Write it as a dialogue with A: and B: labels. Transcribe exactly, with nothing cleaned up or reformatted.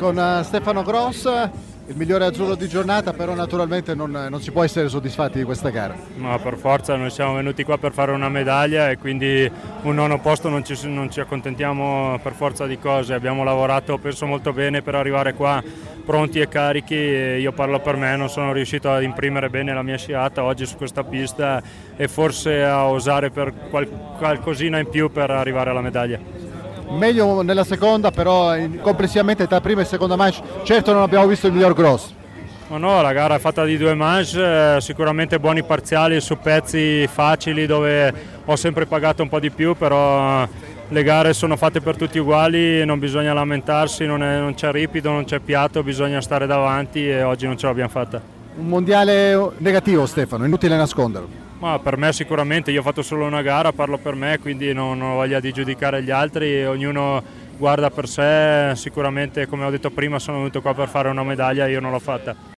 A: con uh, Stefano Gross, il migliore azzurro di giornata, però naturalmente non, non si può essere soddisfatti di questa gara.
B: No, per forza, noi siamo venuti qua per fare una medaglia e quindi un nono posto non ci, non ci accontentiamo per forza di cose. Abbiamo lavorato penso molto bene per arrivare qua pronti e carichi, e io parlo per me, non sono riuscito ad imprimere bene la mia sciata oggi su questa pista e forse a osare per qual, qualcosina in più per arrivare alla medaglia.
A: Meglio nella seconda, però in, complessivamente tra prima e seconda manche certo non abbiamo visto il miglior Gross.
B: No, no, la gara è fatta di due manche, eh, sicuramente buoni parziali su pezzi facili dove ho sempre pagato un po' di più, però le gare sono fatte per tutti uguali, non bisogna lamentarsi, non, è, non c'è ripido, non c'è piatto, bisogna stare davanti e oggi non ce l'abbiamo fatta.
A: Un mondiale negativo, Stefano, inutile nasconderlo.
B: Ma per me sicuramente, io ho fatto solo una gara, parlo per me, quindi non ho voglia di giudicare gli altri, ognuno guarda per sé, sicuramente come ho detto prima sono venuto qua per fare una medaglia, io non l'ho fatta.